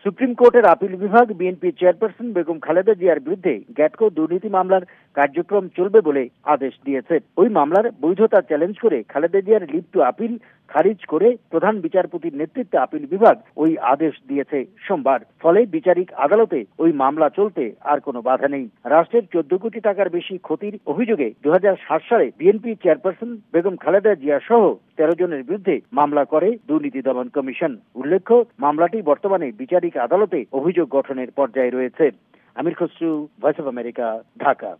Supreme কোর্টের appeal বিভাগ BNP chairperson Begum Khaleda জিয়ার বিরুদ্ধে গ্যাটকো দুর্নীতি মামলার কার্যক্রম চলবে বলে আদেশ দিয়েছে। ওই মামলার বৈধতা চ্যালেঞ্জ করে খালেদা জিয়ার লিভ টু আপিল খারিজ করে প্রধান বিচারপতির নেতৃত্বে আপিল বিভাগ ওই আদেশ দিয়েছে সোমবার। ফলে বিচারিক আদালতে ওই মামলা চলতে আর কোনো বাধা নেই। রাষ্ট্রের 14 কোটি টাকার বেশি ক্ষতির অভিযোগে 2007 সালে বিএনপি চেয়ারপারসন বেগম খালেদা জিয়া সহ 13 জনের বিরুদ্ধে মামলা করে দুর্নীতি দমন কমিশন। উল্লেখ্য, মামলাটি বর্তমানে বিচারিক আদালতে অভিযোগ গঠনের পর্যায়ে রয়েছে। Amir Khasru, Voice of America, Dhaka.